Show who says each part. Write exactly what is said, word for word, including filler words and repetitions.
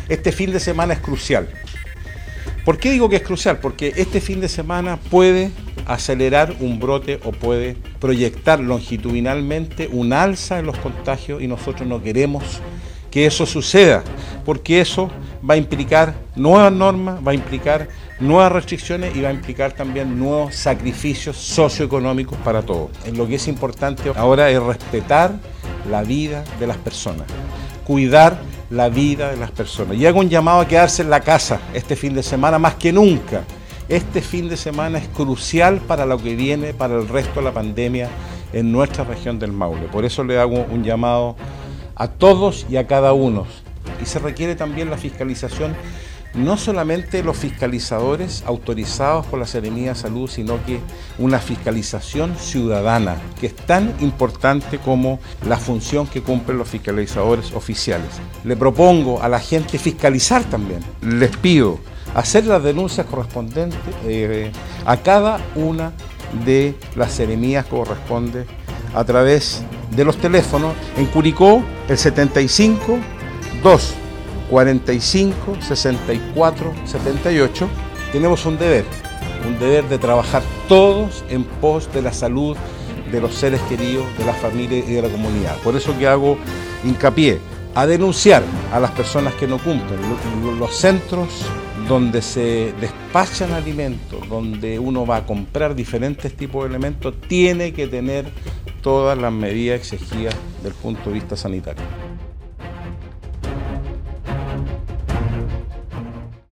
Speaker 1: Este fin de semana es crucial. ¿Por qué digo que es crucial? Porque este fin de semana puede acelerar un brote o puede proyectar longitudinalmente un alza en los contagios y nosotros no queremos que eso suceda, porque eso va a implicar nuevas normas, va a implicar nuevas restricciones y va a implicar también nuevos sacrificios socioeconómicos para todos. Lo que es importante ahora es respetar la vida de las personas, cuidar la vida de las personas. Y hago un llamado a quedarse en la casa este fin de semana más que nunca. Este fin de semana es crucial para lo que viene, para el resto de la pandemia en nuestra región del Maule. Por eso le hago un llamado a todos y a cada uno. Y se requiere también la fiscalización, no solamente los fiscalizadores autorizados por la Seremía de Salud, sino que una fiscalización ciudadana, que es tan importante como la función que cumplen los fiscalizadores oficiales. Le propongo a la gente fiscalizar también. Les pido hacer las denuncias correspondientes eh, a cada una de las seremías corresponde a través de los teléfonos. En Curicó, el setenta y cinco, dos, cuarenta y cinco, sesenta y cuatro, setenta y ocho. Tenemos un deber, un deber de trabajar todos en pos de la salud de los seres queridos, de la familia y de la comunidad. Por eso que hago hincapié a denunciar a las personas que no cumplen. Los centros donde se despachan alimentos, donde uno va a comprar diferentes tipos de elementos, tiene que tener todas las medidas exigidas desde el punto de vista sanitario.